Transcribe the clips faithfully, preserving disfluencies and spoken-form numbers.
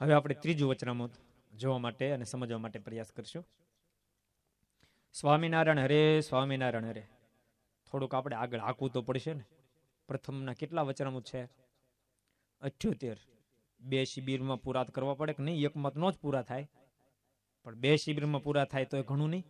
હવે આપણે ત્રીજું વચનામૃત જોવા માટે અને સમજવા માટે પ્રયાસ કરશું. સ્વામિનારાયણ હરે, સ્વામિનારાયણ હરે. થોડુંક આપણે આગળ હાંકવું તો પડશે ને. પ્રથમના કેટલા વચનામૃત છે? અઠ્યોતેર. બે શિબિરમાં પૂરા કરવા પડે કે નહીં? એકમત નો જ પૂરા થાય, પણ બે શિબિરમાં પૂરા થાય તો એ ઘણું નહીં.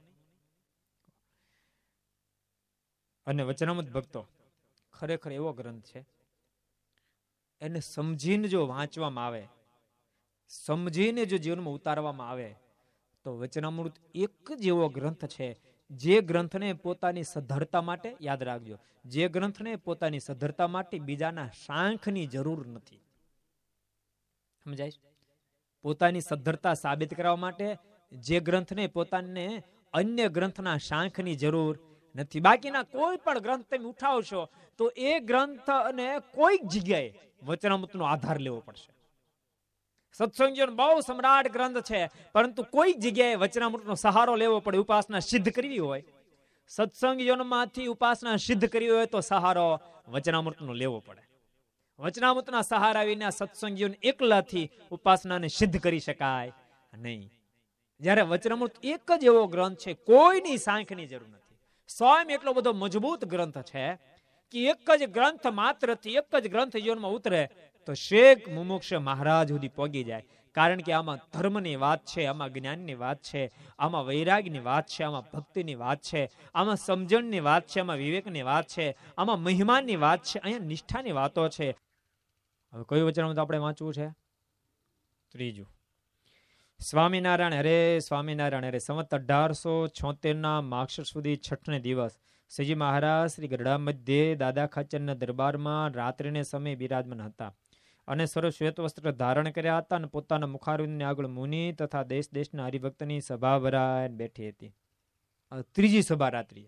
અને વચનામૃત ભક્તો ખરેખર એવો ગ્રંથ છે, એને સમજીને જો વાંચવામાં આવે, સમજીને જો જીવનમાં ઉતારવામાં આવે તો વચનામૃત એક જ એવો ગ્રંથ છે જે ગ્રંથને પોતાની સદ્ધરતા માટે, યાદ રાખજો, જે ગ્રંથને પોતાની સદ્ધરતા માટે બીજાના શાંખની જરૂર નથી. સમજાય? પોતાની સદ્ધરતા સાબિત કરવા માટે જે ગ્રંથને પોતાને અન્ય ગ્રંથના શાંખની જરૂર નથી. બાકીના કોઈ પણ ગ્રંથ તમે ઉઠાવશો તો એ ગ્રંથ અને કોઈક જગ્યાએ વચનામૃતનો આધાર લેવો પડશે. સત્સંગીઓ બહુ સમ્રાટ ગ્રંથ છે, પરંતુ કોઈક જગ્યાએ વચનામૃતનો સહારો લેવો પડે. ઉપાસના સિદ્ધ કરવી હોય, સત્સંગીઓમાંથી ઉપાસના સિદ્ધ કરવી હોય તો સહારો વચનામૃતનો લેવો પડે. વચનામૃતના સહારા વિના સત્સંગીઓને એકલાથી ઉપાસનાને સિદ્ધ કરી શકાય નહીં. જ્યારે વચનામૃત એક જ એવો ગ્રંથ છે, કોઈની સાંખની જરૂર નથી. સ્વયં એટલો બધો મજબૂત ગ્રંથ છે કે એક જ ગ્રંથ માત્રથી, એક જ ગ્રંથ જીવનમાં ઉતરે તો શેખ મુમુક્ષ મહારાજ સુધી પહોંચી જાય. કારણ કે આમાં ધર્મની વાત છે, આમાં જ્ઞાનની વાત છે, આમાં વૈરાગની વાત છે, આમાં ભક્તિની વાત છે, આમાં સમજણની વાત છે, આમાં વિવેકની વાત છે, આમાં મહિમાની વાત છે, અહીંયા નિષ્ઠાની વાતો છે. હવે કયું વચનામૃત આપણે વાંચવું છે? ત્રીજું. સ્વામિનારાયણ હરે, સ્વામિનારાયણ હરે. સંવત અઢારસો છોતેર ના માક્ષર સુધી છઠને દિવસ શ્રીજી મહારાજ શ્રી ગઢડા મધ્યે દાદા ખાચરના દરબારમાં રાત્રિને સમય બિરાજમાન હતા અને સર્વ શ્વેત વસ્ત્ર ધારણ કર્યા હતા અને પોતાના મુખારવિંદની આગળ મુનિ તથા દેશ દેશના હરિભક્તની સભા ભરાઈને બેઠી હતી. ત્રીજી સભા રાત્રિએ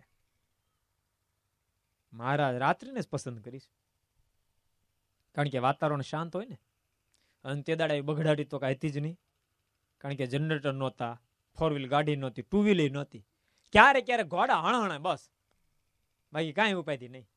મહારાજ રાત્રિને જ પસંદ કરીશ, કારણ કે વાતાવરણ શાંત હોય ને. અને તે દાડા બગડાડી તો કઈ હતી જ નહીં, કારણ કે જનરેટર નહોતા, ફોર વ્હીલ ગાડી નહોતી, ટુ વ્હીલ નહોતી. ક્યારે ક્યારે ઘોડા હણહણે, બસ, બાકી કાંઈ ઉપાયથી નહીં.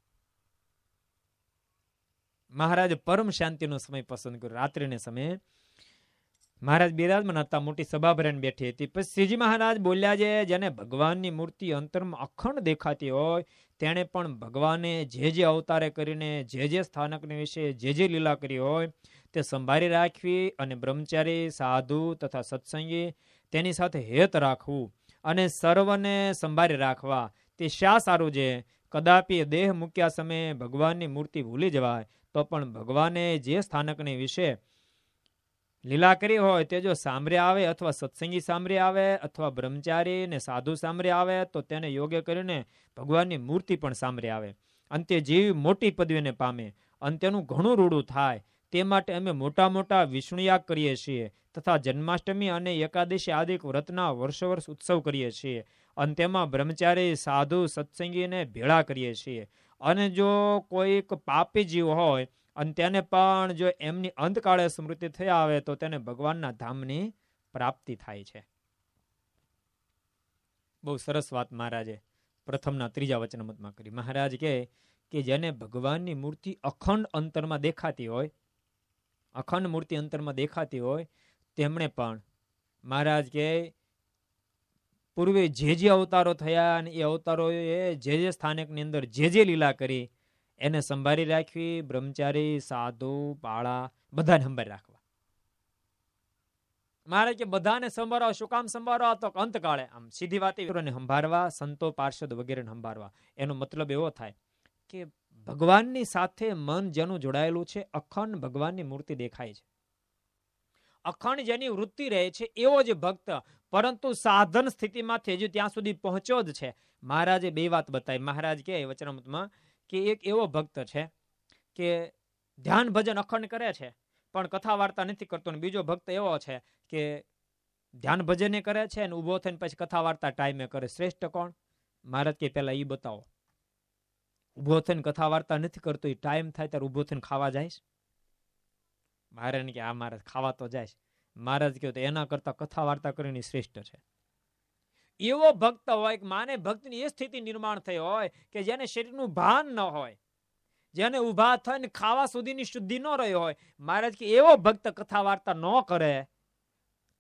મહારાજ પરમ શાંતિનો સમય પસંદ કર્યો. રાત્રિને સમયે મહારાજ બિરાજમાન હતા, મોટી સભા ભરાઈને બેઠી હતી. પછી શ્રીજી મહારાજ બોલ્યા છે, જેને ભગવાનની મૂર્તિ અંતરમાં અખંડ દેખાતી હોય તેણે પણ ભગવાને જે જે અવતારે કરીને જે જે સ્થાનકને વિશે જે જે લીલા કરી હોય તે સંભાળી રાખવી અને બ્રહ્મચારી, સાધુ તથા સત્સંગી તેની સાથે હેત રાખવું અને સર્વને સંભાળી રાખવા તે શા સારું છે. કદાપી દેહ મૂક્યા સમયે ભગવાનની મૂર્તિ ભૂલી જવાય તો પણ ભગવાને જે સ્થાનકને વિશે લીલા કરી હોય તે જો સાંભળે આવે અથવા સત્સંગી સાંભળે આવે અથવા બ્રહ્મચારી ને સાધુ સાંભળે આવે તો તેને યોગ્ય કરીને ભગવાનની મૂર્તિ પણ સાંભળે આવે. અંતે જીવ મોટી પદવીને પામે, અંત્યનું ઘણું રૂડું થાય. તે માટે અમે મોટા મોટા વિષ્ણુયાગ કરીએ છીએ તથા જન્માષ્ટમી અને એકાદશી આદિ વ્રતના વર્ષો વર્ષ ઉત્સવ કરીએ છીએ અને તેમાં બ્રહ્મચારી, સાધુ, સત્સંગીને ભેળા કરીએ છીએ. અને જો કોઈક પાપી જીવ હોય અને તેને પણ જો એમની અંતકાળે સ્મૃતિ થઈ આવે તો તેને ભગવાનના ધામની પ્રાપ્તિ થાય છે. બહુ સરસ વાત મહારાજે પ્રથમના ત્રીજા વચનામૃતમાં કરી. મહારાજ કહે કે જેને ભગવાનની મૂર્તિ અખંડ અંતરમાં દેખાતી હોય, અખંડ મૂર્તિ અંતરમાં દેખાતી હોય તેમણે પણ મહારાજ કહે પૂર્વે જે જે અવતારો થયા અને એ અવતારોએ જે જે સ્થાનકની અંદર જે જે લીલા કરી એને સંભાળી રાખવી. બ્રહ્મચારી, સાધુ, પાળા બધાને સંભાળી રાખવા. મારે કે બધાને સંભાળવા. શું કામ સંભાળવા? તો અંતકાળે આમ સીધી વાત સંભાળવા, સંતો, પાર્ષદ વગેરે સંભાળવા. એનો મતલબ એવો થાય કે ભગવાનની સાથે મન જેનું જોડાયેલું છે, અખંડ ભગવાનની મૂર્તિ દેખાય છે, અખંડ જેની વૃત્તિ રહે છે એવો જ ભક્ત, પરંતુ સાધન સ્થિતિમાંથી હજુ ત્યાં સુધી પહોંચ્યો જ છે. મહારાજે બે વાત બતાવી. મહારાજ કે વચનામૃતમાં કે એક એવો ભક્ત છે કે ધ્યાન ભજન અખંડ કરે છે પણ કથા વાર્તા નથી કરતો, અને બીજો ભક્ત એવો છે કે ધ્યાન ભજન કરે છે અને ઉભો થઈને પછી કથા વાર્તા ટાઈમે કરે. શ્રેષ્ઠ કોણ? મહારાજ કે પેલા ઈ બતાવો. ઉભો થઈને કથા વાર્તા નથી કરતો, એ ટાઈમ થાય ત્યારે ઉભો થઈને ખાવા જાય? મહારાજ કે આ મહારાજ ખાવા તો જાય. મહારાજ કહ્યું તો એના કરતા કથા વાર્તા કરીને શ્રેષ્ઠ છે. એવો ભક્ત હોય, માને ભક્તની એ સ્થિતિ નિર્માણ થઈ હોય કે જેને શરીરનું ભાન ન હોય, જેને ઉભા થઈને ખાવા સુધીની શુદ્ધિ ન રહી હોય. મહારાજ કે એવો ભક્ત કથા વાર્તા ન કરે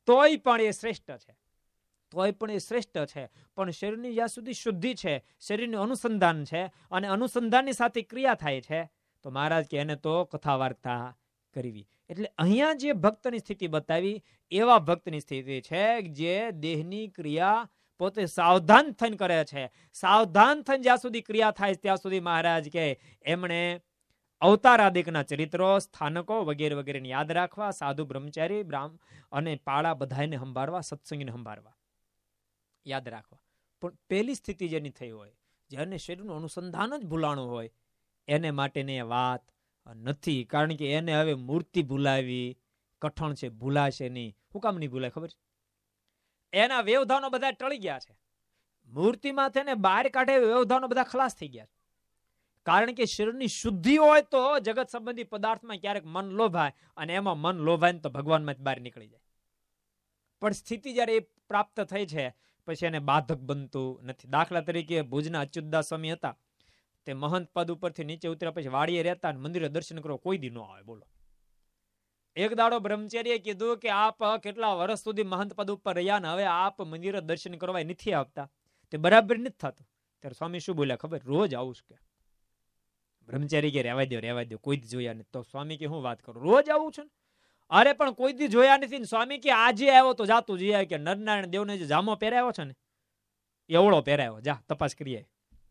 તોય પણ એ શ્રેષ્ઠ છે, તોય પણ એ શ્રેષ્ઠ છે. પણ શરીરની જ્યાં સુધી શુદ્ધિ છે, શરીરનું અનુસંધાન છે અને અનુસંધાનની સાથે ક્રિયા થાય છે, તો મહારાજ કે એને તો કથા વાર્તા કરવી. એટલે અહીંયા જે ભક્તની સ્થિતિ બતાવી, એવા ભક્તની સ્થિતિ છે જે દેહની ક્રિયા પોતે સાવધાન થઈને કરે છે. સાવધાન થઈને જ્યાં સુધી ક્રિયા થાય ત્યાં સુધી મહારાજ કે એમણે અવતારાદિકના ચરિત્રો, સ્થાનકો વગેરે વગેરે યાદ રાખવા, સાધુ બ્રહ્મચારી બ્રાહ્મ અને પાળા બધાને સંભાળવા, સત્સંગીને સંભાળવા, યાદ રાખવા. પણ પહેલી સ્થિતિ જેની થઈ હોય, જેને શરીરનું અનુસંધાન જ ભૂલાણું હોય, એને માટેની વાત નથી. કારણ કે એને હવે મૂર્તિ ભૂલાવી કઠણ છે, ભૂલાશે નહીં. શું કામ નહીં ભૂલાય ખબર છે? એના વ્યવધાનો બધા ટળી ગયા છે. મૂર્તિમાં થઈને બહાર કાઢે વ્યવધાનો બધા ખલાસ થઈ ગયા છે. કારણ કે શરીરની શુદ્ધિ હોય તો જગત સંબંધી પદાર્થમાં ક્યારેક મન લોભાય, અને એમાં મન લોભાય તો ભગવાનમાં જ બહાર નીકળી જાય. પણ સ્થિતિ જયારે એ પ્રાપ્ત થઈ છે પછી એને બાધક બનતું નથી. દાખલા તરીકે ભુજના અચ્યુતદાસ સ્વામી હતા, તે મહંત પદ ઉપરથી નીચે ઉતર્યા પછી વાડીએ રહેતા, મંદિરે દર્શન કરવા કોઈ દી ન આવે. બોલો, એક દાડો બ્રહ્મચારીએ કીધું કે આપ કેટલા વર્ષ સુધી મહંત પદ ઉપર રહ્યા ને હવે આપ મંદિરે દર્શન કરવા નથી આવતા, તે બરાબર નથી થતું. ત્યારે સ્વામી શું બોલ્યા ખબર? રોજ આવું કે. બ્રહ્મચારી કે રહેવા દો રહેવા દો, કોઈ દી જોયા નથી. તો સ્વામી કે હું વાત કરું, રોજ આવું છું? અરે પણ કોઈ દી જોયા નથી. સ્વામી કે આજે આવ્યો તો જાતું જઈ કે નરનારાયણ દેવને જે જામો પહેરાવ્યો છે ને એવડો પહેરાવ્યો, જા તપાસ કરીએ.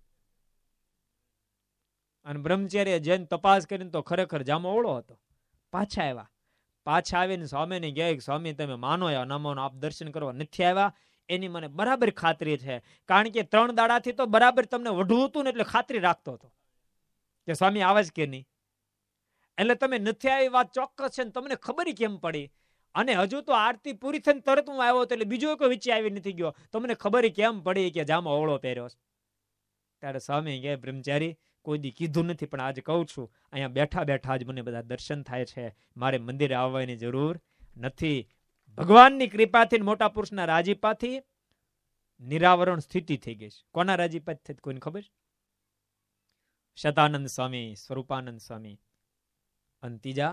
અને બ્રહ્મચારીએ જઈને તપાસ કરીને તો ખરેખર જામો ઓળો હતો. પાછા આવ્યા, પાછા આવીને સ્વામીને કહે, સ્વામી તમે માનો યા ન માનો, આપ દર્શન કરવા નથી આવ્યા એની મને બરાબર ખાતરી છે. કારણ કે ત્રણ દાડાથી તો બરાબર તમને વઢું હતું ને એટલે ખાતરી રાખતો હતો કે સ્વામી આવે જ કે નહીં. એટલે તમે નથી આવી વાત ચોક્કસ છે ને તમને ખબર કેમ પડી? અને હજુ તો આરતી પૂરી થઈને તરત હું આવ્યો હતો એટલે બીજો કોઈ વિચાર આવી નથી ગયો, તમને ખબર કેમ પડી કે જામો અવળો પહેર્યો છે? ત્યારે સ્વામી કહે, બ્રહ્મચારી કોઈ દી કીધું નથી, પણ આજે કહું છું, અહીંયા બેઠા બેઠા જ મને બધા દર્શન થાય છે, મારે મંદિરે આવવાની જરૂર નથી. ભગવાનની કૃપાથી, મોટા પુરુષના રાજીપાથી નિરાવરણ સ્થિતિ થઈ ગઈ છે. કોના રાજીપાથી થઈ કોઈને ખબર? શતાનંદ સ્વામી, સ્વરૂપાનંદ સ્વામી, અને ત્રીજા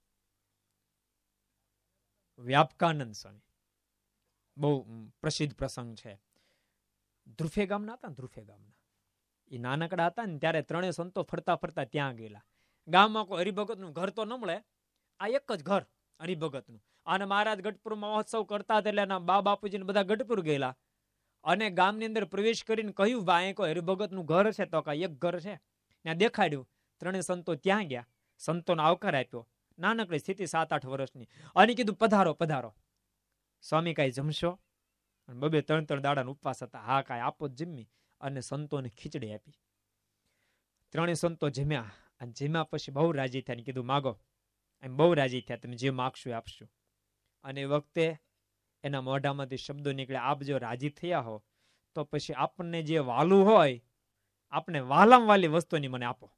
વ્યાપકાનંદ સ્વામી. બહુ પ્રસિદ્ધ પ્રસંગ છે. ધ્રુફે ગામના હતા ને, ધ્રુફે ગામના એ નાનકડા હતા ને ત્યારે ત્રણેય સંતો ફરતા ફરતા ત્યાં ગયેલા. ગામમાં કોઈ હરિભગત નું ઘર તો ન મળે, આ એક જ ઘર હરિભગત નું. અને મહારાજ ગઢપુરમાં મહોત્સવ કરતા હતા એટલે એના બા બાપુજી બધા ગઢપુર ગયેલા અને ગામની અંદર પ્રવેશ કરીને કહ્યું, ભાઈ કોઈ હરિભગત નું ઘર છે? તો કઈ એક ઘર છે. ત્યાં દેખાડ્યું. ત્રણેય સંતો ત્યાં ગયા, સંતોનો આવકાર આપ્યો. નાનકડી સ્થિતિ, સાત આઠ વર્ષની. અને કીધું પધારો પધારો. સ્વામી કાંઈ જમશો? બબે ત્રણ ત્રણ દાડાનો ઉપવાસ હતા. હા કાંઈ આપો જ જમી. અને સંતોને ખીચડી આપી. ત્રણેય સંતો જમ્યા અને જમ્યા પછી બહુ રાજી થયા. કીધું માગો. એમ બહુ રાજી થયા, તમે જે માગશો એ આપશો. અને એ વખતે એના મોઢામાંથી શબ્દો નીકળ્યા, આપ જો રાજી થયા હો તો પછી આપણને જે વાલું હોય, આપણે વાલામ વાલી વસ્તુની મને આપો.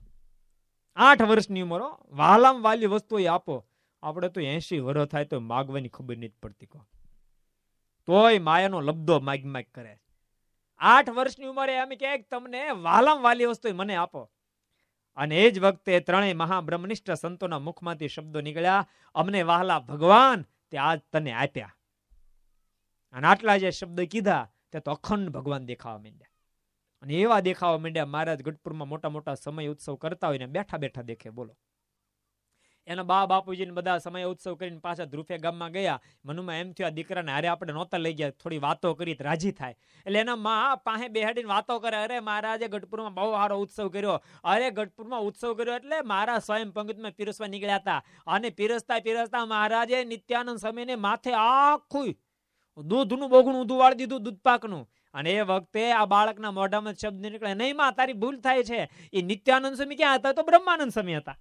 આઠ વર્ષની ઉંમર, વાલામ વાલી વસ્તુ આપો. આપણે તો એસી વર્ષ થાય તો માગવાની ખબર નથી પડતી. કહો તોય માયાનો લબ્ધો માગ માગ કરે. આઠ વર્ષની ઉંમરે એમ કે તમને વાલામ વાલી વસ્તુ મને આપો. અને એ જ વખતે ત્રણેય મહાબ્રહ્મનિષ્ઠ સંતોના મુખમાંથી શબ્દો નીકળ્યા, અમને વહાલા ભગવાન તે આજ તને આપ્યા. અને આટલા જે શબ્દ કીધા તે તો અખંડ ભગવાન દેખાવા માંડ્યા. અને એવા દેખાવા માંડ્યા, મહારાજ ગઢપુરમાં મોટા મોટા સમય ઉત્સવ કરતા હોય ને બેઠા બેઠા દેખે. બોલો, એના બા બાપુજી બધા સમય ઉત્સવ કરીને પાછા ધ્રુફે ગામમાં ગયા. મનુમાં એમ થયું, આ દીકરાને હારે આપણે નહોતા લઈ ગયા, થોડી વાતો કરી રાજી થાય. એટલે એના મા પાસે બેહાડીને વાતો કરે, અરે મહારાજે ગઢપુરમાં બહુ સારો ઉત્સવ કર્યો. અરે ગઢપુરમાં ઉત્સવ કર્યો એટલે મારા સ્વયં પંગતમાં પીરસવા નીકળ્યા હતા. અને પીરસતા પીરસતા મહારાજે નિત્યાનંદ સ્વામીને માથે આખું દૂધનું બોગણું ઊંધું વાળી દીધું, દૂધ પાકનું. અને એ વખતે આ બાળકના મોઢામાં શબ્દ નીકળે, નહીં માં તારી ભૂલ થાય છે. એ નિત્યાનંદ સ્વામી ક્યાં હતા? તો બ્રહ્માનંદ સ્વામી હતા.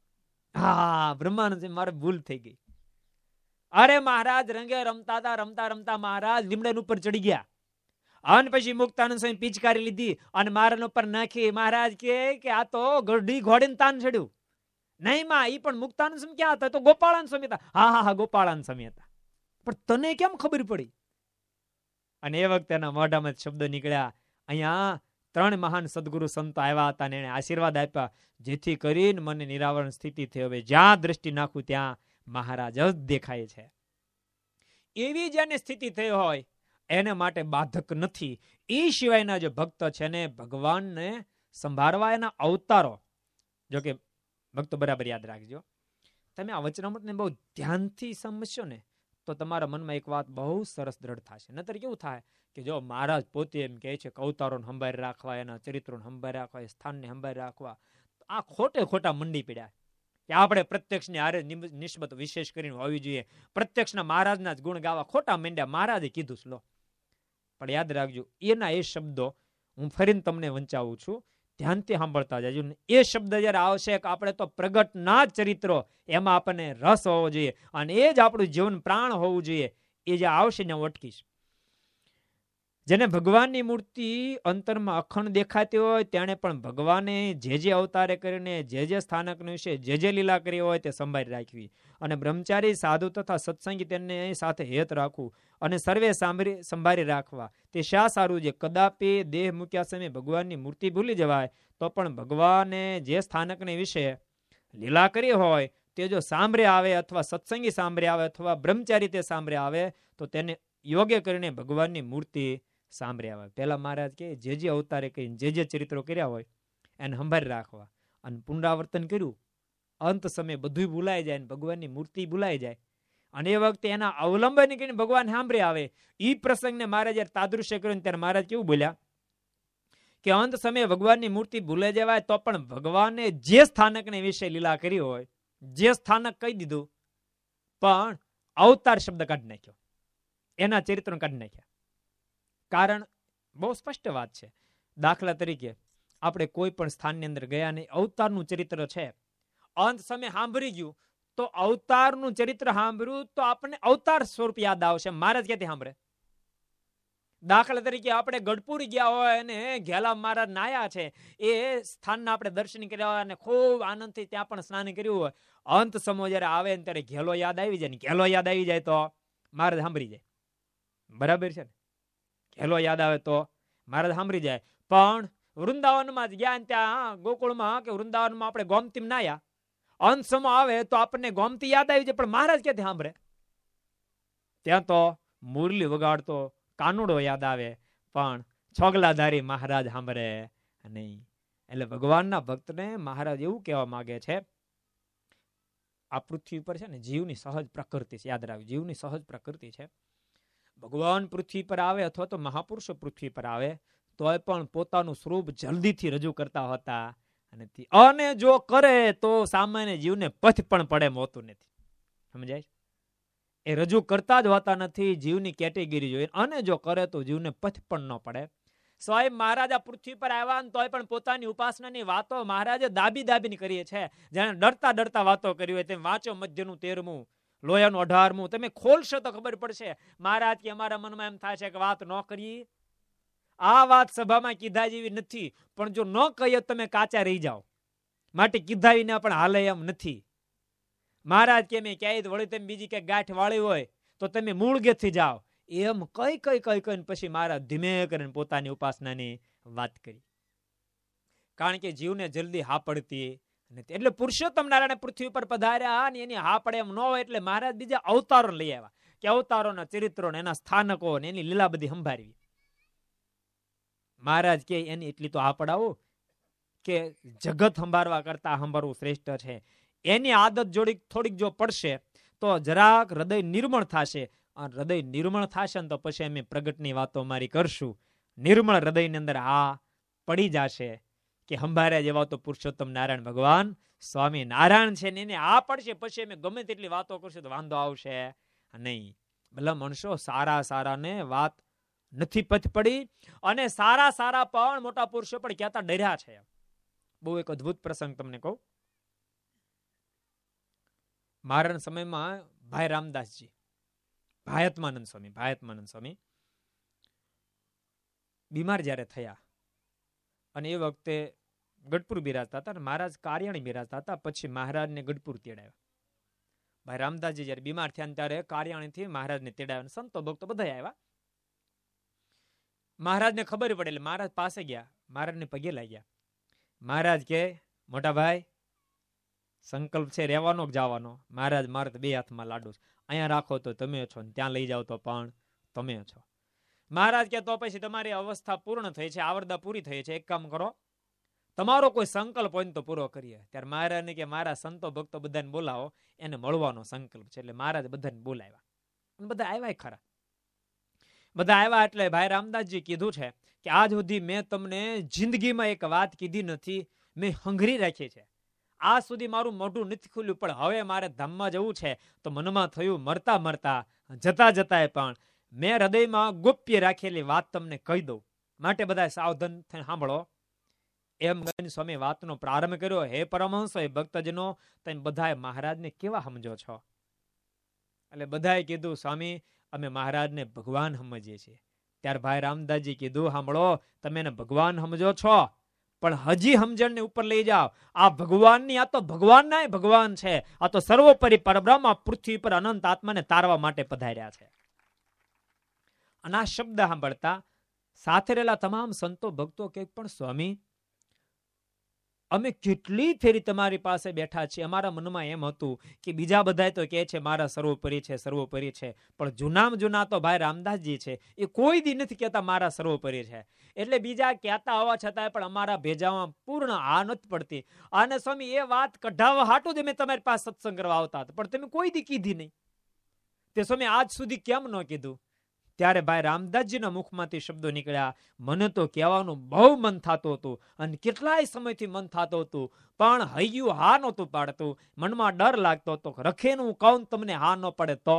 હા, બ્રહ્માનંદ સ્વામી, મારે ભૂલ થઈ ગઈ. અરે મહારાજ રંગે રમતા હતા, રમતા રમતા મહારાજ લીમડા ઉપર ચડી ગયા. અને પછી મુક્તાનંદ સ્વામી પિચકારી લીધી અને મારા ઉપર નાખી. મહારાજ કે આ તો ગઢી ઘોડીને તાન ચડ્યું. નહીં માં, ઈ પણ મુક્તાનંદ સ્વામી ક્યાં હતા? તો ગોપાળાનંદ સ્વામી હતા. હા હા હા ગોપાળાનંદ સ્વામી હતા. પણ તને કેમ ખબર પડી? અને એ વખતે એના મોઢામાં શબ્દો નીકળ્યા, અહીંયા ત્રણ મહાન સદગુરુ સંતો આવ્યા હતા અને એને આશીર્વાદ આપ્યા, જેથી કરીને મને નિરાવરણ સ્થિતિ થઈ. હવે જ્યાં દ્રષ્ટિ નાખું ત્યાં મહારાજ જ દેખાય છે. એવી જેની સ્થિતિ થઈ હોય એને માટે બાધક નથી. એ સિવાયના જે ભક્ત છે ને ભગવાનને સંભાળવા એના અવતારો, જો કે ભક્તો બરાબર યાદ રાખજો, તમે આ વચનામૃતને બહુ ધ્યાનથી સમજશો ને તો તમારા મનમાં એક વાત બહુ સરસ દ્રઢ થશે. નતર કેવું થાય કે જો મહારાજ પોતે એમ કહે છે કે અવતારોને સંભાળી રાખવા, એના ચરિત્રોને સંભાળી રાખવા, એ સ્થાનને સંભાળી રાખવા, આ ખોટે ખોટા મંડી પડ્યા કે આપણે પ્રત્યક્ષની હારે નિસ્બત વિશેષ કરીને હોવી જોઈએ, પ્રત્યક્ષના મહારાજના જ ગુણ ગાવા, ખોટા મંડ્યા. મહારાજે કીધું સ્લો. પણ યાદ રાખજો, એના એ શબ્દો હું ફરીને તમને વંચાવું છું, ધ્યાનથી સાંભળતા જજો. એ શબ્દ જયારે આવશે કે આપણે તો પ્રગટના ચરિત્રો, એમાં આપણને રસ હોવો જોઈએ અને એ જ આપણું જીવન પ્રાણ હોવું જોઈએ. એ જે આવશે ને હું અટકીશ. જેને ભગવાનની મૂર્તિ અંતરમાં અખંડ દેખાતી હોય તેને પણ ભગવાને જે જે અવતારે કરીને જે જે સ્થાનકનું વિશે જે જે લીલા કરી હોય તે સંભાળી રાખવી, અને બ્રહ્મચારી સાધુ તથા સત્સંગી તેને સાથે હેત રાખવું અને સર્વે સાંભળી સંભાળી રાખવા. તે શા સારું છે? કદાપી દેહ મૂક્યા સમયે ભગવાનની મૂર્તિ ભૂલી જવાય તો પણ ભગવાને જે સ્થાનકને વિશે લીલા કરી હોય તે જો સાંભળે આવે અથવા સત્સંગી સાંભળે આવે અથવા બ્રહ્મચારી તે સાંભળે આવે તો તેને યોગ્ય કરીને ભગવાનની મૂર્તિ સાંભળે આવે. પેલા મહારાજ કે જે જે અવતારે કરીને જે જે ચરિત્રો કર્યા હોય એને સંભાળી રાખવા, અને પુનરાવર્તન કર્યું, અંત સમય બધું ભૂલાઈ જાય, ભગવાનની મૂર્તિ ભૂલાઈ જાય, અને એ વખતે એના અવલંબન કરીને ભગવાન સાંભળે આવે. એ પ્રસંગને મહારાજ જયારે તાદૃશ્ય કર્યું ત્યારે મહારાજ કેવું બોલ્યા કે અંત સમયે ભગવાનની મૂર્તિ ભૂલે જવાય તો પણ ભગવાને જે સ્થાનકને વિશે લીલા કરી હોય, જે સ્થાનક કહી દીધું, પણ અવતાર શબ્દ કાઢી નાખ્યો, એના ચરિત્રો કાઢી નાખ્યા. કારણ બહુ સ્પષ્ટ વાત છે. દાખલા તરીકે આપણે કોઈ પણ સ્થાનની અંદર ગયા ને અવતારનું ચરિત્ર છે, અંત સમય સાંભળી ગયું તો અવતારનું ચરિત્ર સાંભળ્યું તો આપણને અવતાર સ્વરૂપ યાદ આવશે. મહારાજ ક્યાંથી સાંભળે? દાખલા તરીકે આપણે ગઢપુરી ગયા હોય અને ઘેલા મહારાજ નાયા છે, એ સ્થાનના આપણે દર્શન કર્યા હોય અને ખૂબ આનંદથી ત્યાં પણ સ્નાન કર્યું હોય, અંત સમય જયારે આવે ને ત્યારે ઘેલો યાદ આવી જાય ને ઘેલો યાદ આવી જાય તો મહારાજ સાંભળી જાય. બરાબર છે ને? ઘેલો યાદ આવે તો મહારાજ સાંભળી જાય. પણ વૃંદાવનમાં જ ગયા ત્યાં ગોકુળમાં કે વૃંદાવનમાં આપણે ગોમતી નાયા, અંત સમય આવે તો આપણને ગોમતી યાદ આવી જાય, પણ મહારાજ ક્યાંથી સાંભળે? ત્યાં તો મુરલી વગાડતો કાનુડો યાદ આવે, પણ છોગલાધારી મહારાજ સાંભળે નહીં. એટલે ભગવાનના ભક્તને મહારાજ એવું કહેવા માંગે છે, આ પૃથ્વી પર છે ને જીવની સહજ પ્રકૃતિ છે. યાદ રાખજો, જીવની સહજ પ્રકૃતિ છે. ભગવાન પૃથ્વી પર આવે અથવા તો મહાપુરુષો પૃથ્વી પર આવે તોય પણ પોતાનું સ્વરૂપ જલ્દીથી રજૂ કરતા હોતા નથી, અને જો કરે તો સામાન્ય જીવને પથ પણ પડે એમ હોતું નથી. સમજાય? એ રજૂ કરતા જ હોતા નથી, જીવની કેટેગરી જોઈએ, અને જો કરે તો જીવને પથ પણ ન પડે. સ્વયં મહારાજા પૃથ્વી પર આવ્યા તોય પણ પોતાની ઉપાસનાની વાતો મહારાજે દાબી દાબીને કરી છે. જેને ડરતા ડરતા વાતો કરી હોય તેમ વાંચો મધ્યનું તેરમું, લોયાનું અઢારમું, તમે ખોલશો તો ખબર પડશે. મહારાજ કે અમારા મનમાં એમ થાય છે કે વાત ન કરીએ, આ વાત સભામાં કીધા જેવી નથી, પણ જો ન કહીએ તમે કાચા રહી જાઓ, માટે કીધા વિના પણ હાલે એમ નથી. મહારાજ કે મેં ક્યાંય વળી તમે બીજી ક્યાંક ગાંઠ વાળી હોય તો તમે મૂળગેથી જાઓ, એમ કઈ કઈ કઈ કઈ પછી મહારાજ ધીમે કરીને પોતાની ઉપાસનાની વાત કરી. કારણ કે જીવને જલ્દી હા પડતી નથી. એટલે પુરુષોત્તમ નારાયણ પૃથ્વી પર પધાર્યા અને એની હા પડે એમ ન હોય એટલે મહારાજ બીજા અવતારો લઈ આવ્યા કે અવતારોના ચરિત્રો ને એના સ્થાનકો ને એની લીલા બધી સંભાળવી. મહારાજ કે એની એટલી તો હા પડાવો કે જગત સંભાળવા કરતા સંભાળવું શ્રેષ્ઠ છે. એની આદત જોડી થોડીક જો પડશે તો જરાક હૃદય નિર્મળ થશે, અને હૃદય નિર્મળ થશે ને તો પછી અમે પ્રગટની વાતો મારી કરશું. નિર્મળ હૃદયની અંદર આ પડી જશે કે સંભાળ્યા જેવા તો પુરુષોત્તમ નારાયણ ભગવાન સ્વામી નારાયણ છે ને એને આ પડશે, પછી અમે ગમે તેટલી વાતો કરશું તો વાંધો આવશે નહીં. ભલા મનુષ્યો સારા સારા ને વાત નથી પથ પડી, અને સારા સારા પણ મોટા પુરુષો પણ કહેતા ડર્યા છે. બહુ એક અદભુત પ્રસંગ તમને કહું. મારા સમયમાં ભાઈ રામદાસજી, ભાયત્માનંદ સ્વામી ભાયત્માનંદ સ્વામી બીમાર જયારે થયા અને એ વખતે ગઢપુર બિરાજતા હતા, મહારાજ કાર્યાણી બિરાજતા હતા. પછી મહારાજને ગઢપુર તેડાવ્યા. ભાઈ રામદાસજી જયારે બીમાર થયા ત્યારે કાર્યાણીથી મહારાજને તેડાવ્યા. સંતો ભક્તો બધા આવ્યા. મહારાજને ખબર પડે એટલે મહારાજ પાસે ગયા, મહારાજને પગે લાગ્યા. મહારાજ કે મોટા ભાઈ સંકલ્પ છે રહેવાનો કે જવાનો? મહારાજ મારે તો બે હાથમાં લાડુ છે, અહીંયા રાખો તો તમે છો, ત્યાં લઈ જાઓ તો પણ તમે છો. મહારાજ કે તો પછી તમારી અવસ્થા પૂર્ણ થઈ છે, આવરદા પૂરી થઈ છે, એક કામ કરો, તમારો કોઈ સંકલ્પ હોય તો પૂરો કરીએ. ત્યારે મહારાજને કે મારા સંતો ભક્તો બધાને બોલાવો, એને મળવાનો સંકલ્પ છે. એટલે મહારાજ બધાને બોલાવ્યા, બધા આવ્યા ખરા. બધા આવ્યા એટલે ભાઈ રામદાસજી કીધું છે કે આજ સુધી મેં તમને જિંદગીમાં એક વાત કીધી નથી, મેં હંગરી રાખી છે. આજ સુધી મારું મોઢું નથી ખુલ્યું, પણ હવે મારે ધામમાં જવું છે તો મનમાં થયું મરતા મરતા જતા જતાય પણ મેં હૃદયમાં ગોપ્ય રાખેલી વાત તમને કહી દઉં, માટે બધા સાવધાન થઈને સાંભળો. એમ કહીને સ્વામી વાતનો પ્રારંભ કર્યો. હે પરમહંસો, હે ભક્તજનો, તમે બધાએ મહારાજને કેવા સમજો છો? એટલે બધાએ કીધું સ્વામી અમે મહારાજને ભગવાન સમજીએ છીએ. ત્યારે ભાઈ રામદાસજી કીધું સાંભળો, તમે એને ભગવાન સમજો છો, પણ હજી સમજણને ઉપર લઈ જાઓ. આ ભગવાનની, આ તો ભગવાન ના ભગવાન છે, આ તો સર્વોપરી પરબ્રહ્મ પૃથ્વી પર અનંત આત્માને તારવા માટે પધાર્યા છે. અને આ શબ્દ સાંભળતા સાથે રહેલા તમામ સંતો ભક્તો કે પણ સ્વામી અમે કેટલી ફેરી તમારી પાસે બેઠા છીએ, અમારા મનમાં એમ હતું કે બીજા બધા તો કે છે મારા સર્વોપરી છે સર્વોપરી છે, પણ જૂનામાં જૂના તો ભાઈ રામદાસજી છે, એ કોઈ દી નથી કહેતા મારા સર્વોપરી છે. એટલે બીજા કહેતા હોવા છતાંય પણ અમારા ભેજામાં પૂર્ણ આ નથી પડતી. અને સ્વામી એ વાત કઢાવવા હાટું જ અમે તમારી પાસે સત્સંગ કરવા આવતા હતા, પણ તમે કોઈ દી કીધી નહીં. તે સ્વામી આજ સુધી કેમ ન કીધું? ત્યારે ભાઈ રામદાસજીના મુખમાંથી શબ્દો નીકળ્યા, મને તો કહેવાનું બહુ મન થતું હતું અને કેટલાય સમયથી મન થતું હતું, પણ હૈયું હા નહોતું પાડતું. મનમાં ડર લાગતો હતો, રખેનું કહું તમને હા ન પડે તો,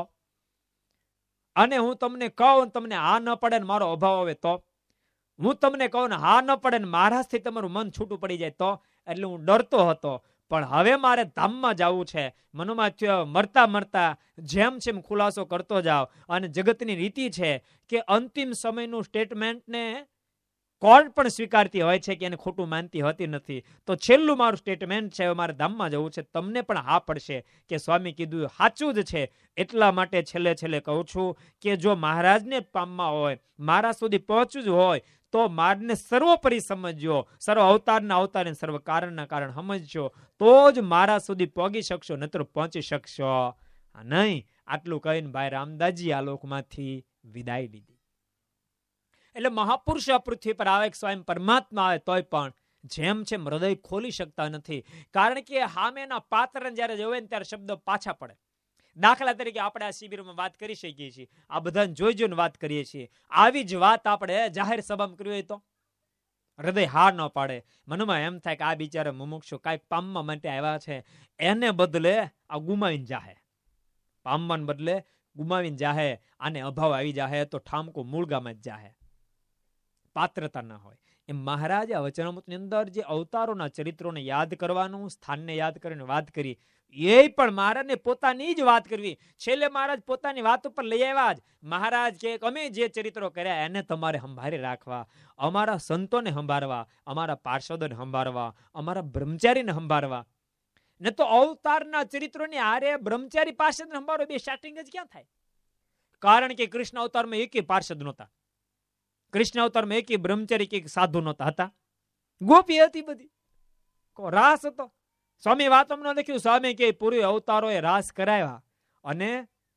અને હું તમને કહું તમને હા ન પડે ને મારો અભાવ આવે તો, હું તમને કહું ને હા ન પડે ને મહારાજથી તમારું મન છૂટું પડી જાય તો, એટલે હું ડરતો હતો. પણ હવે મારે ધામમાં જવું છે. મનમાં મરતા મરતા જેમ જેમ ખુલાસો કરતો જાવ. અને જગતની રીતિ છે કે અંતિમ સમયનું સ્ટેટમેન્ટને કોર્ટ પણ સ્વીકારતી હોય છે કે એને ખોટું માનતી હોતી નથી. તો છેલ્લું મારું સ્ટેટમેન્ટ છે, મારે ધામમાં જવું છે. તમને પણ હા પડશે કે સ્વામી કીધું સાચું જ છે. એટલા માટે છેલ્લે છેલ્લે કહું છું કે જો મહારાજને પામવા હોય, મારા સુધી પહોંચવું જ હોય તો મારને સર્વોપરી સમજ્યો, સર્વ અવતારના અવતાર સર્વ કારણના કારણ સમજજો, તો જ મારા સુધી પહોંચી શકશો, નહીતર પહોંચી શકશો નહીં. આટલું કહીને ભાઈ રામદાસજી આ લોકમાંથી વિદાય લીધી. એટલે મહાપુરુષ પૃથ્વી પર આવે, સ્વયં પરમાત્મા આવે તોય પણ જેમ છે હૃદય ખોલી શકતા નથી. કારણ કે સામેના પાત્રને જયારે જોવે ને ત્યારે શબ્દો પાછા પડે. દાખલા તરીકે આપણે આ શિબિરમાં વાત કરી શકીએ છીએ, આ બધાને જોઈ જોઈને વાત કરીએ છીએ. આવી જ વાત આપણે જાહેર સભામાં કરવી હોય તો હૃદય હા ન પાડે. મનમાં એમ થાય કે આ બિચારા મુમુક્ષુ કાંઈક પામવા માટે આવ્યા છે, એને બદલે આ ગુમાવીને જાહે, પામવાને બદલે ગુમાવીને જાહે, આને અભાવ આવી જાહે તો ઠામકો મૂળગામાં જ જાહે, પાત્રતા ના હોય. એમ મહારાજે વચનામૃતની અંદર જે અવતારોના ચરિત્રોને યાદ કરવાનું, સ્થાનને યાદ કરીને વાત કરી, એ પણ મહારાજને પોતાની જ વાત કરવી. છેલ્લે મહારાજ પોતાની વાત ઉપર લઈ આવ્યા જ. મહારાજ કે અમે જે ચરિત્રો કર્યા એને તમારે સંભાળી રાખવા, અમારા સંતોને સંભાળવા, અમારા પાર્ષદોને સંભાળવા, અમારા બ્રહ્મચારીને સંભાળવા. ને તો અવતારના ચરિત્રોની હારે બ્રહ્મચારી પાર્ષદ સંભાળો, બે સ્ટાર્ટિંગ જ ક્યાં થાય? કારણ કે કૃષ્ણ અવતારમાં એકે પાર્ષદ નહોતા, કૃષ્ણ અવતારમાં એકે બ્રહ્મચારી કે સાધુ નહોતા, હતા ગોપી હતી બધી, રાસ હતો. સ્વામી વાતમાં લખ્યું, સ્વામી કે પૂરી અવતારોએ રાસ કરાવ્યા અને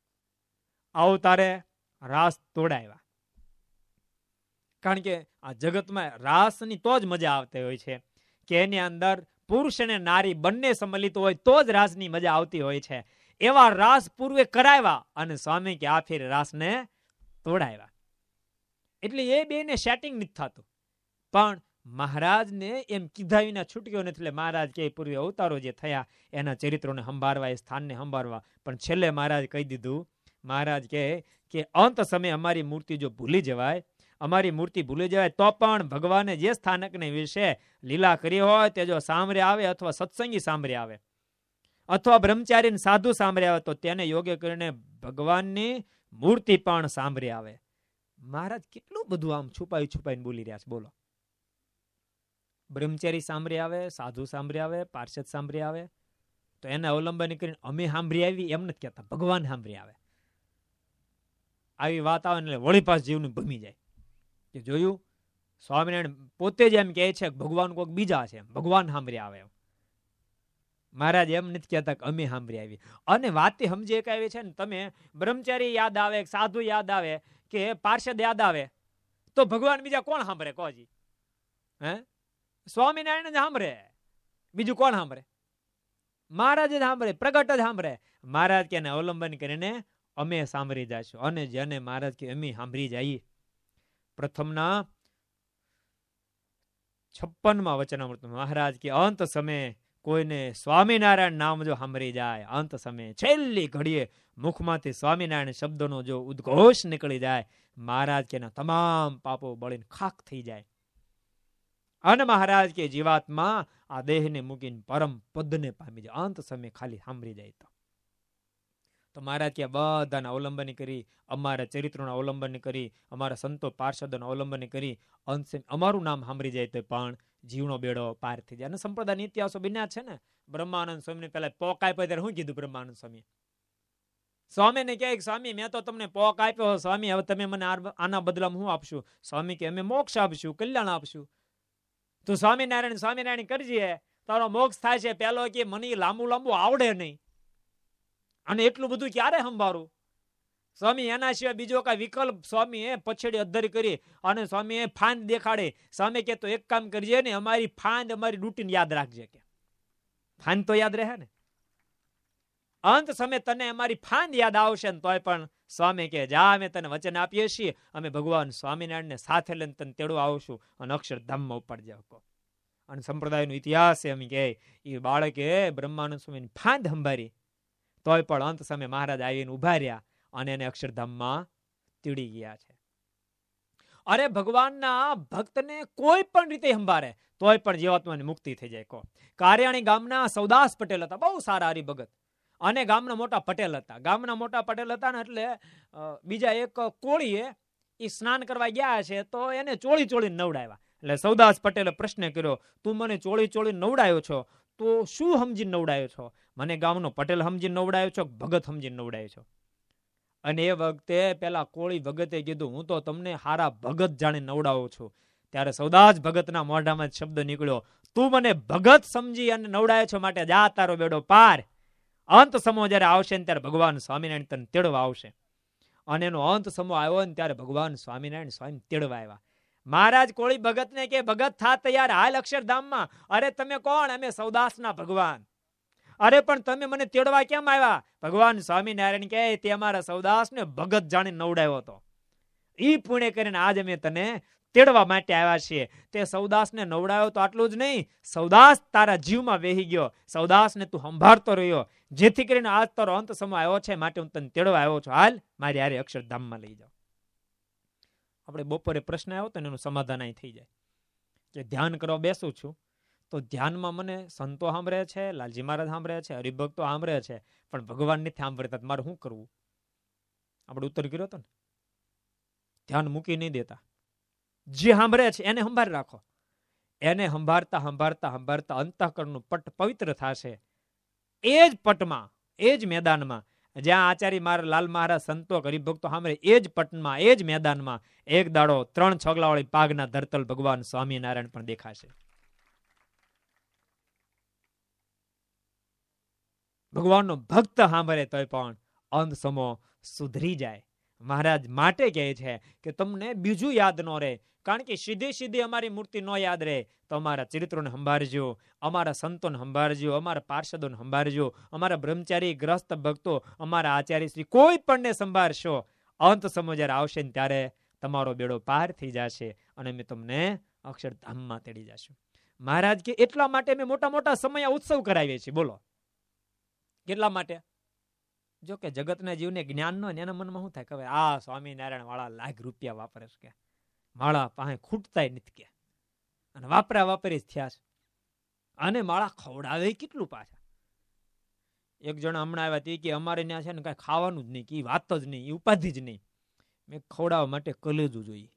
અવતારે રાસ તોડાવ્યા. કારણ કે આ જગતમાં રાસની તો જ મજા આવતી હોય છે કે એની અંદર પુરુષ અને નારી બંને સંમલિત હોય તો જ રાસની મજા આવતી હોય છે. એવા રાસ પૂર્વે કરાવ્યા અને સ્વામી કે આ ફેર રાસને તોડાવ્યા. એટલે એ બેને સેટિંગ નથી થતું. પણ મહારાજને એમ કીધા વિના છૂટક્યો નથી. એટલે મહારાજ કે પૂર્વે અવતારો જે થયા એના ચરિત્રોને સંભાળવા, એ સ્થાનને સંભાળવા. પણ છેલ્લે મહારાજ કહી દીધું, મહારાજ કહે કે અંત સમયે અમારી મૂર્તિ જો ભૂલી જવાય, અમારી મૂર્તિ ભૂલી જવાય તો પણ ભગવાને જે સ્થાનકને વિશે લીલા કરી હોય તે જો સાંભળે આવે, અથવા સત્સંગી સાંભળે આવે, અથવા બ્રહ્મચારી સાધુ સાંભળે આવે, તો તેને યોગ્ય કરીને ભગવાનની મૂર્તિ પણ સાંભળે આવે. મહારાજ કેટલું બધું આમ છુપાઈ છુપાઈને બોલી રહ્યા છે, બોલો. બ્રહ્મચારી સાંભળી આવે, સાધુ સાંભળી આવે, પાર્ષદ સાંભળી આવે, તો એને અવલંબન કરીને અમે સાંભળી આવી એમ નથી કહેતા, ભગવાન સાંભળી આવે. આવી વાત આવે એટલે વળી પાસ જીવનું ભમી જાય કે જોયું, સ્વામિનારાયણ પોતે જ એમ કહે છે ભગવાન કોઈક બીજા છે, ભગવાન સાંભળી આવે. મહારાજ એમ નથી કહેતા કે અમે સાંભળી આવી. અને વાત સમજી એક આવી છે ને, તમે બ્રહ્મચારી યાદ આવે, સાધુ યાદ આવે કે પાર્ષદ યાદ આવે તો ભગવાન બીજા કોણ સાંભળે? કોજી હે? સ્વામિનારાયણ જ સાંભળે, બીજું કોણ સાંભળે? મહારાજ જ સાંભળે, પ્રગટ જ સાંભળે. મહારાજ કે અવલંબન કરીને અમે સાંભળી જશું. અને જેને મહારાજ કે અમે સાંભળી જઈએ, પ્રથમના છપ્પનમાં વચનામૃત મહારાજ કે અંત સમયે કોઈને સ્વામિનારાયણ નામ જો સાંભળી જાય, અંત સમયે છેલ્લી ઘડીએ મુખમાંથી સ્વામિનારાયણ શબ્દનો જો ઉદ્ઘોષ નીકળી જાય, મહારાજ કે તમામ પાપો બળીને ખાખ થઈ જાય. અને મહારાજ કે જીવાત્મા આ દેહને મૂકીને પરમ પદને પામી જાય, અંત સમયે ખાલી સાંભળી જાય. તો તો મહારાજ કે બધાના અવલંબન કરી, અમારા ચરિત્રોના અવલંબન કરી, અમારા સંતો પાર્ષદોના અવલંબન કરી, અંત અમારું નામ સાંભળી જાય તો પણ જીવનો બેડો પાર થઈ જાય. અને સંપ્રદાય ઇતિહાસો બન્યા છે ને. બ્રહ્માનંદ સ્વામી પેલા પોક આપ્યો ત્યારે શું કીધું બ્રહ્માનંદ સ્વામી? સ્વામીને કહે સ્વામી મેં તો તમને પોક આપ્યો, સ્વામી હવે તમે મને આના બદલામાં શું આપશું? સ્વામી કે અમે મોક્ષ આપશું, કલ્યાણ આપશું. તું સ્વામિનારાયણ સ્વામિનારાયણ કરજે, તારો મોક્ષ થાય છે. પેલો કે મને લાંબુ લાંબુ આવડે નહીં, અને એટલું બધું ક્યારે સંભાળું? સ્વામી એના સિવાય બીજો કઈ વિકલ્પ સ્વામી એ પછેડી અધ્ધરી કરી અને સ્વામી એ ફાંદ દેખાડે. સ્વામી કે તો એક કામ કરજે ને, અમારી ફાંદ અમારી ડૂટીને યાદ રાખજે. કે ફાંદ તો યાદ રહે ને, અંત સમય તને અમારી ફાંદ યાદ આવશે ને તોય પણ સ્વામી કે જા, અમે તને વચન આપીએ છીએ, અમે ભગવાન સ્વામિનારાયણને સાથે લઈને તને તેડવા આવશું અને અક્ષરધામમાં ઉપાડી જાવ. અને સંપ્રદાયનો ઇતિહાસ એમ કે એ બાળકે બ્રહ્માનંદ સ્વામીની ફાંદ સંભાળી, તોય પણ અંત સમય મહારાજ આવીને ઉભા રહ્યા અને એને અક્ષરધામમાં તીડી ગયા છે. અરે ભગવાનના ભક્તને કોઈ પણ રીતે સંભાળે તોય પણ જીવાત્માની મુક્તિ થઈ જાય. કો કારિયાણી ગામના સૌદાસ પટેલ હતા, બહુ સારા હરિભગત, અને ગામના મોટા પટેલ હતા. ગામના મોટા પટેલ હતા ને એટલે બીજા એક કોળીએ એ સ્નાન કરવા ગયા છે તો એને ચોળી ચોળી નવડાવ્યા. એટલે સૌદાસ પટેલે પ્રશ્ન કર્યો, તું મને ચોળી ચોળી નવડાયો છો તો શું સમજીને નવડાયો છો? મને ગામનો પટેલ સમજીને નવડાયો છો, ભગત સમજીને નવડાયો છો? અને એ વખતે પેલા કોળી ભગતે કીધું, હું તો તમને હારા ભગત જાણે નવડાવો છું. ત્યારે સૌદાસ ભગતના મોઢામાં શબ્દ નીકળ્યો, તું મને ભગત સમજી અને નવડાયો છો માટે જા, તારો બેડો પાર. અંત સમો જયારે આવશે ને ત્યારે ભગવાન સ્વામિનારાયણ તને તેડવા આવશે. અને એનો અંત સમો આવ્યો ને ત્યારે ભગવાન સ્વામિનારાયણ સ્વામી તેડવા આવ્યા. મહારાજ કોળી ભગતને કે ભગત થા તૈયાર, હાલ અક્ષરધામમાં. અરે તમે કોણ? અમે સૌદાસના ભગવાન. અરે પણ તમે મને તેડવા કેમ આવ્યા? ભગવાન સ્વામિનારાયણ કહે તે અમારા સૌદાસને ભગત જાણી નવડાવ્યો હતો, ઈ પુણ્ય કરીને આજ અમે તને તેડવા માટે આવ્યા છીએ. તે સૌદાસને નવડાવ્યો તો આટલું જ નહીં, સૌદાસ તારા જીવમાં વહી ગયો, સૌદાસને તું સંભાળતો રહ્યો, જેથી કરીને આજ તારો અંત સમય આવ્યો છે, માટે હું તને તેડવા આવ્યો છું. હાલ મારી હારે અક્ષરધામમાં લઈ જાઓ. આપણે બપોરે પ્રશ્ન આવ્યો તો એનું સમાધાન અહીં થઈ જાય કે ધ્યાન કરવા બેસું છું તો ધ્યાનમાં મને સંતો સાંભળે છે, લાલજી મહારાજ સાંભળે છે, હરિભક્તો સાંભળે છે, પણ ભગવાન નથી સાંભળતા. મારે શું કરવું? આપણે ઉત્તર કર્યો હતો ને, ધ્યાન મૂકી નહીં દેતા. જે સાંભળે છે એને સંભાળ રાખો. એને સંભાળતા સંભાળતા સંભાળતા અંતઃકરણનું પટ પવિત્ર થશે. એ જ પટમાં, એ જ મેદાનમાં જ્યાં આચાર્ય મારા લાલ મહારાજ સંતો હરિભક્તો સાંભળે, એ જ પટમાં, એ જ મેદાનમાં એક દાડો ત્રણ છગલાવાળી પાગના ધરતલ ભગવાન સ્વામિનારાયણ પણ દેખાશે. ભગવાનનો ભક્ત સાંભળે તોય પણ અંત સમો સુધરી જાય. મહારાજ માટે કહે છે કે તમને બીજું યાદ ન રહે, કારણ કે સીધી સીધી અમારી મૂર્તિ ન યાદ રહે તો અમારા ચરિત્રોને સંભાળજો, અમારા સંતોને સંભાળજો, અમારા પાર્ષદોને સંભાળજો, અમારા બ્રહ્મચારી ગ્રસ્ત ભક્તો, અમારા આચાર્ય શ્રી કોઈ પણને સંભાળશો. અંત સમય જ્યારે આવશે ને ત્યારે તમારો બેડો પાર થઈ જશે અને અમે તમને અક્ષરધામમાં તેડી જશું. મહારાજ કે એટલા માટે અમે મોટા મોટા સમય ઉત્સવ કરાવીએ છીએ. બોલો કેટલા માટે? જો કે જગતના જીવને જ્ઞાન ન હોય એના મનમાં શું થાય ખબર? આ સ્વામિનારાયણ વાળા લાખ રૂપિયા વાપરે છે, માળા પાસે ખૂટતા નથી કે, અને વાપરા વાપરી જ થયા છે, અને માળા ખવડાવે કેટલું પાછા. એક જણા હમણાં આવ્યા તે કે અમારે ત્યાં છે ને કઈ ખાવાનું જ નહીં, કે વાત જ નહીં, એ ઉપાધિ જ નહીં. મેં ખવડાવવા માટે કલેજું જોઈએ.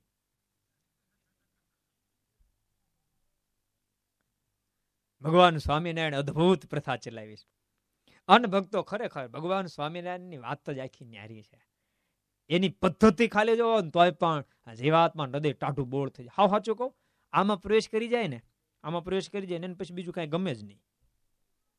ભગવાન સ્વામિનારાયણ અદભુત પ્રથા ચલાવી છે. અનભક્તો ખરેખર ભગવાન સ્વામિનારાયણની વાત જ આખી ન્યારી છે. એની પદ્ધતિ ખાલી જોવો ને તોય પણ જીવાત્મા હૃદય ટાઢું બોળ થઈ જાય. હાવ સાચું કહું, આમાં પ્રવેશ કરી જાય ને, આમાં પ્રવેશ કરી જાય ને પછી બીજું કઈ ગમે જ નહીં.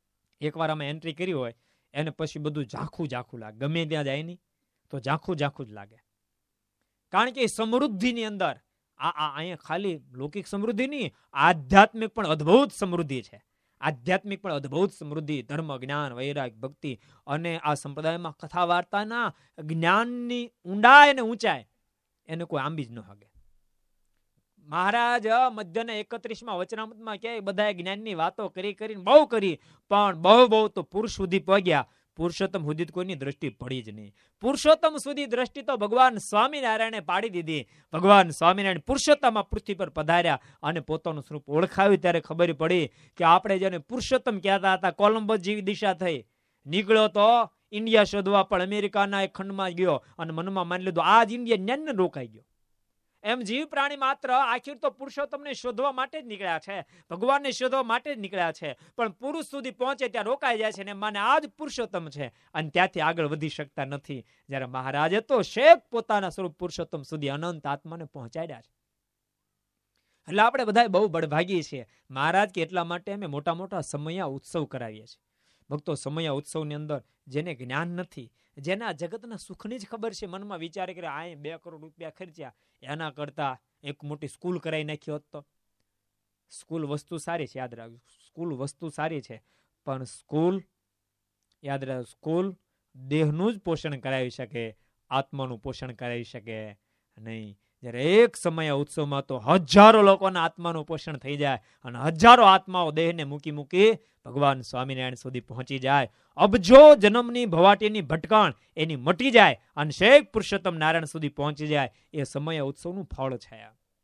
એકવાર આમાં એન્ટ્રી કરી હોય એને પછી બધું ઝાંખું ઝાંખું લાગે, ગમે ત્યાં જાય નહીં તો ઝાંખું ઝાંખું જ લાગે. કારણ કે સમૃદ્ધિની અંદર આ અહીંયા ખાલી લૌકિક સમૃદ્ધિ નહીં, આધ્યાત્મિક પણ અદ્ભુત સમૃદ્ધિ છે. આધ્યાત્મિક પણ અદ્ભુત સમૃદ્ધિ, ધર્મ, જ્ઞાન, વૈરાગ, ભક્તિ અને આ સંપ્રદાયમાં કથા વાર્તાના જ્ઞાનની ઊંડાઈ અને ઊંચાઈ એને કોઈ આંબી જ ન શકે. મહારાજ મધ્યના એકત્રીસમાં વચનામૃતમાં કે બધા જ્ઞાનની વાતો કરી કરીને બહુ કરી, પણ બહુ બહુ તો પુરુષ સુધી પહોંચ્યા. પુરુષોત્તમ સુધી કોઈની દ્રષ્ટિ પડી જ નહીં. પુરુષોત્તમ સુધી દ્રષ્ટિ તો ભગવાન સ્વામિનારાયણે પાડી દીધી. ભગવાન સ્વામિનારાયણ પુરુષોત્તમ પૃથ્વી પર પધાર્યા અને પોતાનું સ્વરૂપ ઓળખાવ્યું ત્યારે ખબર પડી કે આપણે જેને પુરુષોત્તમ કહેતા હતા, કોલંબસ જેવી દિશા થઈ, નીકળ્યો તો ઇન્ડિયા શોધવા, પણ અમેરિકાના એક ખંડમાં ગયો અને મનમાં માની લીધું આ જ ઇન્ડિયા ન્યાને રોકાઈ ગયો. એમ જીવ પ્રાણી માત્ર આખિર તો પુરુષોત્તમને શોધવા માટે જ નીકળ્યા છે, ભગવાનને શોધવા માટે જ નીકળ્યા છે, પણ પુરુષ સુધી પહોંચે ત્યાં રોકાઈ જાય છે ને માને આ જ પુરુષોત્તમ છે અને ત્યાંથી આગળ વધી શકતા નથી. જ્યારે મહારાજે તો શેખ પોતાના સ્વરૂપ પુરુષોત્તમ સુધી અનંત આત્માને પહોંચાડ્યા છે. એટલે આપણે બધા બહુ બળભાગી છીએ. મહારાજ કે એટલા માટે અમે મોટા મોટા સમયા ઉત્સવ કરાવીએ છીએ. ભક્તો, સમયા ઉત્સવની અંદર જેને જ્ઞાન નથી, જેના જગતના સુખની જ ખબર છે, મનમાં વિચારે કરે આ બે કરોડ રૂપિયા ખર્ચ્યા, એના કરતા એક મોટી સ્કૂલ કરાવી નાખી હોત તો. સ્કૂલ વસ્તુ સારી છે, યાદ રાખજો, સ્કૂલ વસ્તુ સારી છે, પણ સ્કૂલ યાદ રાખજો, સ્કૂલ દેહનું જ પોષણ કરાવી શકે, આત્માનું પોષણ કરાવી શકે નહીં. જ્યારે એક સમય ઉત્સવમાં તો હજારો લોકોના આત્માનું પોષણ થઈ જાય અને હજારો આત્માઓ દેહને મૂકી મૂકી ભગવાન સ્વામિનારાયણ સુધી પહોંચી જાય. અબજો જન્મની ભવાટીની ભટકણ એની મટી જાય અને શેખ પુરુષોત્તમ નારાયણ સુધી પહોંચી જાય. એ સમય ઉત્સવનું ફળ છે.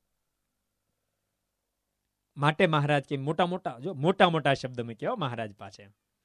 માટે મહારાજ કે મોટા મોટા જો મોટા મોટા શબ્દ મેં કહ્યો મહારાજ પાસે,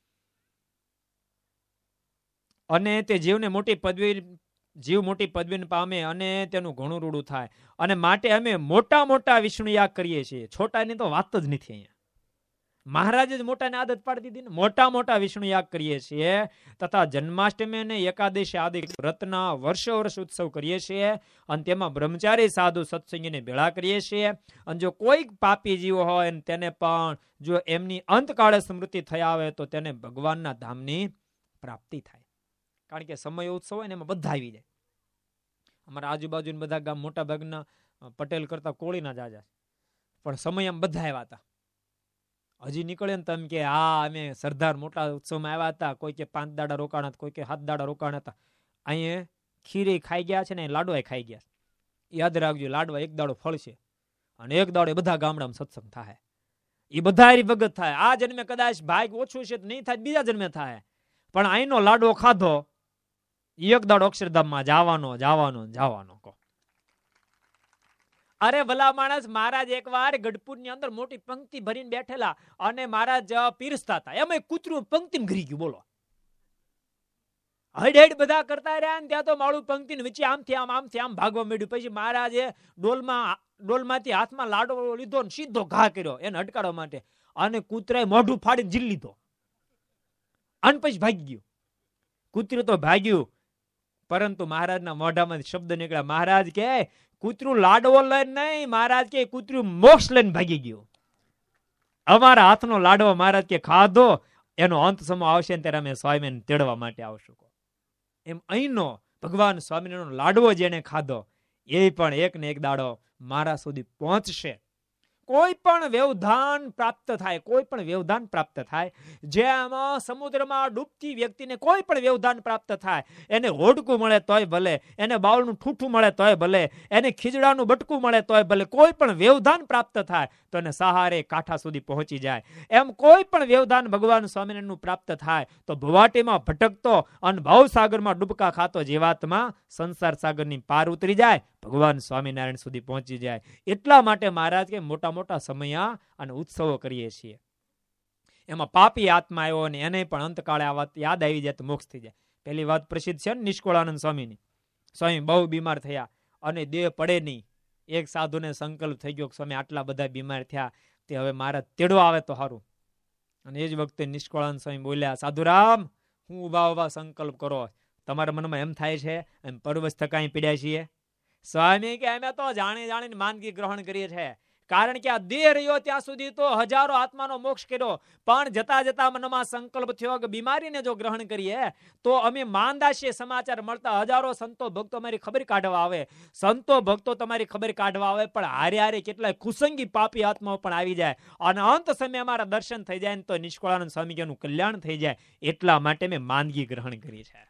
અને તે જીવને મોટી પદવી જીવ મોટી પદવી પામે અને તેનું ઘણું રૂડું થાય, અને માટે અમે મોટા મોટા વિષ્ણુ યાગ કરીએ છીએ. છોટાની તો વાત જ નથી. અહીંયા મહારાજે જ મોટાને આદત પાડી દીધી ને. મોટા મોટા વિષ્ણુ યાગ કરીએ છીએ તથા જન્માષ્ટમી અને એકાદશી આદિ વ્રતના વર્ષો વર્ષ ઉત્સવ કરીએ છીએ અને તેમાં બ્રહ્મચારી સાધુ સત્સંગીને ભેળા કરીએ છીએ. અને જો કોઈ પાપી જીવો હોય તેને પણ જો એમની અંતકાળે સ્મૃતિ થયા આવે તો તેને ભગવાનના ધામની પ્રાપ્તિ થાય. કારણ કે સમય ઉત્સવ હોય ને એમાં બધા આવી જાય. અમારા આજુબાજુ બધા ગામ મોટા ભાગના પટેલ કરતા કોળીના જાજા, પણ સમય આમ બધા આવ્યા હતા. હજી નીકળે ને તમે કે હા અમે સરદાર મોટા ઉત્સવમાં આવ્યા હતા, કોઈ કે પાંચ દાડા રોકાણ હતા, કોઈ કે સાત દાડા રોકાણ હતા. અહીંયા ખીરે ખાઈ ગયા છે ને લાડવા ખાઈ ગયા. યાદ રાખજો, લાડવા એક દાડો ફળ છે અને એક દાડો બધા ગામડામાં સત્સંગ થાય. એ બધા ભગત થાય. આ જન્મે કદાચ ભાગ ઓછું છે નહીં થાય, બીજા જન્મે થાય, પણ અહીંનો લાડવો ખાધો એક દાડો અક્ષરધામમાં જવાનો જવાનો જવાનો કહો. અરે ભલા માણસ, મહારાજ એકવાર ગઢપુરની અંદર મોટી પંક્તિ ભરીને બેઠેલા અને મહારાજ પીરસતા હતા. એમાં કૂતરું પંક્તિમાં ઘરી ગયું. બોલો, હડ હડ બધા કરતા રહ્યા ને ત્યાં તો માળું પંક્તિ વચ્ચે આમથી આમ આમથી આમ ભાગવા માંડ્યું. પછી મહારાજે ડોલમાં ડોલમાંથી હાથમાં લાડવો લીધો ને સીધો ઘા કર્યો એને અટકાડવા માટે, અને કૂતરાએ મોઢું ફાડીને ઝીલ લીધો અને પછી ભાગી ગયું. કૂતરું તો ભાગ્યું, પરંતુ મહારાજના મોઢામાં શબ્દ નીકળ્યા. મહારાજ કે કૂતરું લાડવો લઈને નહીં, મહારાજ કે કૂતરું મોક્ષ લઈને ભાગી ગયું. અમારા હાથનો લાડવો મહારાજ કે ખાધો, એનો અંત સમય આવશે ત્યારે અમે સ્વામીને તેડવા માટે આવશું. એમ અહીંનો ભગવાન સ્વામિનારાયણનો લાડવો જેને ખાધો એ પણ એક ને એક દાડો મારા સુધી પહોંચશે. કોઈ પણ વ્યવધાન પ્રાપ્ત થાય, કોઈ પણ વ્યવધાન પ્રાપ્ત થાય, જેમ સમુદ્રમાં ડૂબતી વ્યક્તિને કોઈ પણ વ્યવધાન પ્રાપ્ત થાય, એને હોડકું મળે તોય ભલે, એને બાવળનું ઠૂઠું મળે તોય ભલે, એને ખીજડાનું બટકું મળે તોય ભલે, કોઈ પણ વ્યવધાન પ્રાપ્ત થાય તો એને સહારે કાંઠા સુધી પહોંચી જાય. એમ કોઈ પણ વ્યવધાન ભગવાન સ્વામિનારાયણનું પ્રાપ્ત થાય તો ભવાટીમાં ભટકતો અને ભવસાગરમાં ડૂબકા ખાતો જીવાત્મા સંસાર સાગરની પાર ઉતરી જાય, ભગવાન સ્વામિનારાયણ સુધી પહોંચી જાય. એટલા માટે મહારાજ કે મોટા મોટા સમયા અને ઉત્સવો કરીએ છીએ. એમાં પાપી આત્મા આવ્યો અને એને પણ અંતકાળે આ વાત યાદ આવી જાય તો મોક્ષ થઈ જાય. પહેલી વાત પ્રસિદ્ધ છે ને નિષ્કુળાનંદ સ્વામીની. સ્વામી બહુ બીમાર થયા અને દેહ પડે નહીં. એક સાધુને સંકલ્પ થઈ ગયો, સ્વામી આટલા બધા બીમાર થયા તે હવે મારા તેડો આવે તો સારું. અને એ જ વખતે નિષ્કુળાનંદ સ્વામી બોલ્યા, સાધુરામ, હું ઉભા ઉભા સંકલ્પ કરો, તમારા મનમાં એમ થાય છે એમ પરવશ થકાઈ પીડ્યા છીએ. સ્વામી કે અમે તો જાણી જાણીને માંદગી ગ્રહણ કરીએ છીએ, કારણ કે આ દેહ રહ્યો ત્યાં સુધી તો હજારો આત્માનો મોક્ષ કર્યો, પણ જતા જતા મનમાં સંકલ્પ થયો કે બીમારીને જો ગ્રહણ કરીએ તો અમે માંદા છીએ. સમાચાર મળતા હજારો સંતો ભક્તો મારી ખબર કાઢવા આવે, સંતો ભક્તો તમારી ખબર કાઢવા આવે, પણ હારે હારે કેટલાય કુસંગી પાપી આત્માઓ પણ આવી જાય અને અંત સમયે અમારા દર્શન થઈ જાય ને તો નિષ્કળાનંદ સ્વામી કેનું કલ્યાણ થઈ જાય. એટલા માટે મેં માંદગી ગ્રહણ કરી છે.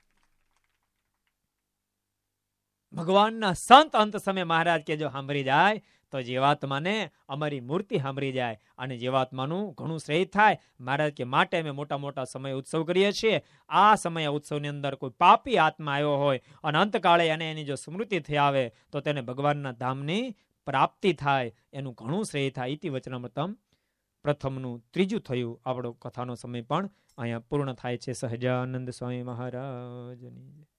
ભગવાનના સંત અંત સમય મહારાજ કે જો સાંભળી જાય તો જીવાત્માને અમારી મૂર્તિ સાંભળી જાય અને જીવાત્માનું ઘણું શ્રેય થાય. મહારાજ કે માટે અમે મોટા મોટા સમય ઉત્સવ કરીએ છીએ. આ સમય ઉત્સવની અંદર કોઈ પાપી આત્મા આવ્યો હોય અને અંતકાળે એને એની જો સ્મૃતિ થઈ આવે તો તેને ભગવાનના ધામની પ્રાપ્તિ થાય, એનું ઘણું શ્રેય થાય. ઇતિ વચનામૃતમ પ્રથમનું ત્રીજું થયું. આપણો કથાનો સમય પણ અહીંયા પૂર્ણ થાય છે. સહજાનંદ સ્વામી મહારાજની